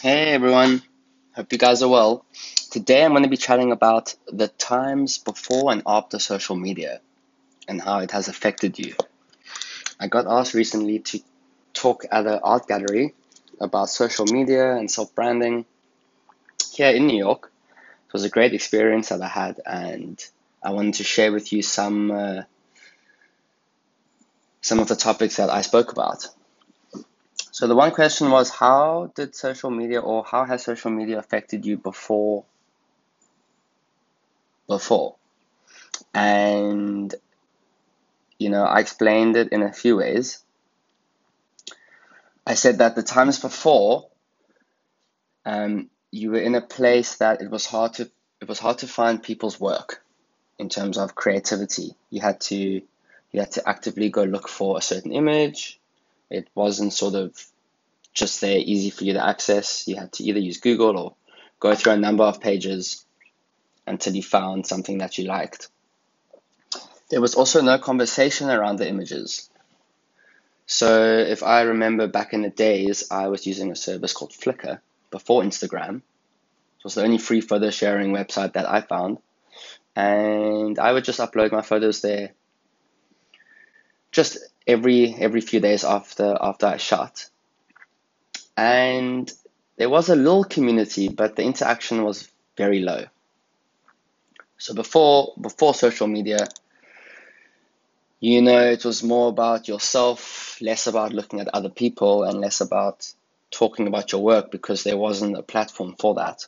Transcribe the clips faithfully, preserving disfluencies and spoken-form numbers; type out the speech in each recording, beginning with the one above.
Hey everyone, hope you guys are well. Today I'm going to be chatting about the times before and after social media and how it has affected you. I got asked recently to talk at an art gallery about social media and self branding here in New York. It was a great experience that I had, and I wanted to share with you some uh, some of the topics that I spoke about. So the one question was, how did social media or how has social media affected you before before? And you know, I explained it in a few ways. I said that the times before, um, you were in a place that it was hard to it was hard to find people's work in terms of creativity. You had to you had to actively go look for a certain image. It wasn't sort of just there, easy for you to access. You had to either use Google or go through a number of pages until you found something that you liked. There was also no conversation around the images. So if I remember back in the days, I was using a service called Flickr before Instagram. It was the only free photo sharing website that I found. And I would just upload my photos there just every every few days after after I shot. And there was a little community, but the interaction was very low. So before before social media, you know, it was more about yourself, less about looking at other people, and less about talking about your work because there wasn't a platform for that.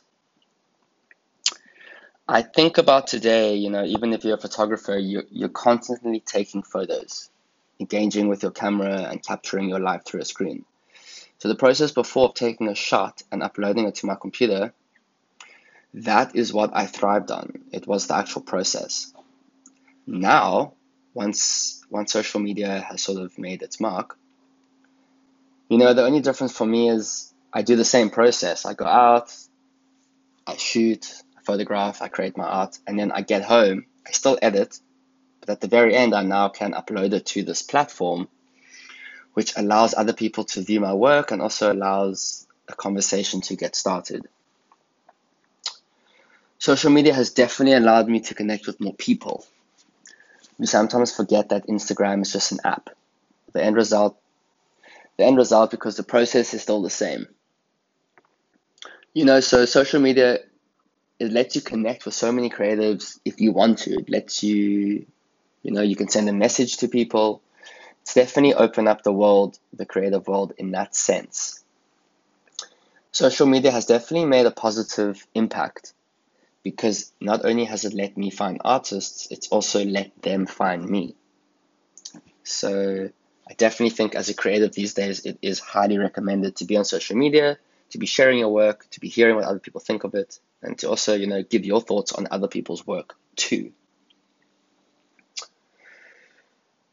I think about today, you know, even if you're a photographer, you, you're constantly taking photos, engaging with your camera and capturing your life through a screen. So the process before of taking a shot and uploading it to my computer, that is what I thrived on. It was the actual process. Now, once once social media has sort of made its mark, you know, the only difference for me is I do the same process. I go out, I shoot, I photograph, I create my art, and then I get home, I still edit, but at the very end, I now can upload it to this platform, which allows other people to view my work and also allows a conversation to get started. Social media has definitely allowed me to connect with more people. We sometimes forget that Instagram is just an app. The end result, the end result, because the process is still the same. You know, so social media, it lets you connect with so many creatives if you want to. It lets you, you know, you can send a message to people. It's definitely opened up the world, the creative world in that sense. Social media has definitely made a positive impact because not only has it let me find artists, it's also let them find me. So I definitely think as a creative these days, it is highly recommended to be on social media, to be sharing your work, to be hearing what other people think of it, and to also, you know, give your thoughts on other people's work too.